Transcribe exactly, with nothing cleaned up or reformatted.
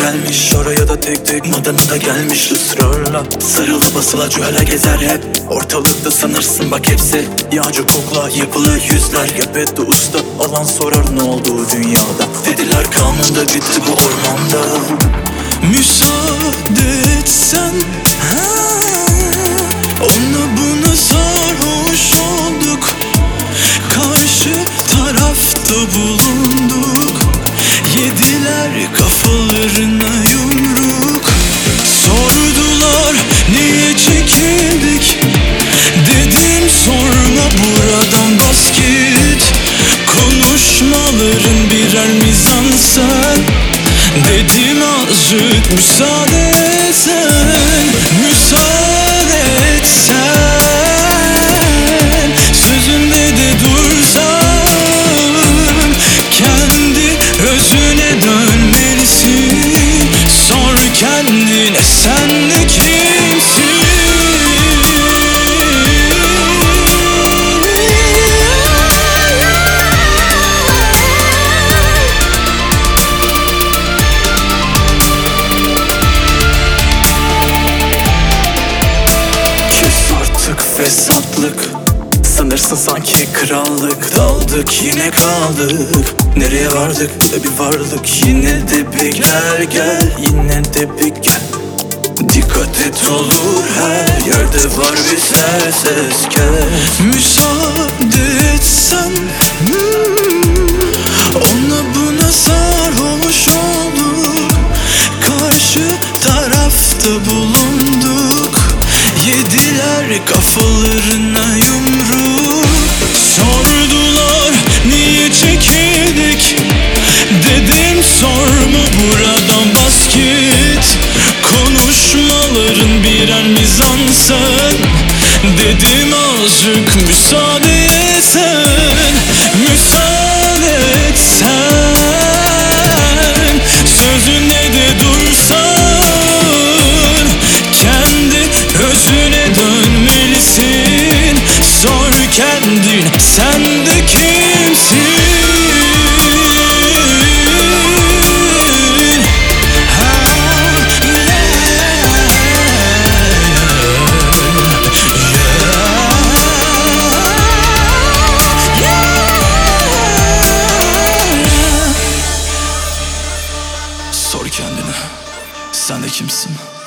gelmiş, oraya da tek tek madana da gelmiş ısrarla. Sarılı basıla cühele gezer hep ortalıkta, sanırsın bak hepsi yağcı kokla yapılı yüzler. Yapette usta alan sorar ne oldu dünyada. Dediler kanunda bitti bu ormanda. Müsaade etsen ha, ona buna sarhoş olduk, karşı tarafta bulunduk. Yediler kafalarına yumruk, sordular niye çekildik. Dedim sorma, buradan bas git. Konuşmaların birer mizansen. Dedim azıcık müsaade etsen, müsaade etsen. Sözünde de dursan, kendi özüne dönmelisin. Sor kendine sen de kimsin? Fesatlık sanırsın sanki krallık. Daldık yine kaldık, nereye vardık be bir varlık. Yine de bir gel gel, yine de bir gel. Dikkat et olur her yerde var bir ses ses kes. Müsaade etsen hmm, ona buna sarhoş olduk, karşı tarafta bulunduk. Yediler kafalarına yumruk, sordular niye çekildik. Dedim sorma, buradan bas git. Konuşmaların birer mizansen. Dedim azıcık müsaade etsen, müsaade etsen. Sözüne de dursan, kendi özüne dönmelisin. Sor kendin sen de kimsin? Sor kendine sen de kimsin?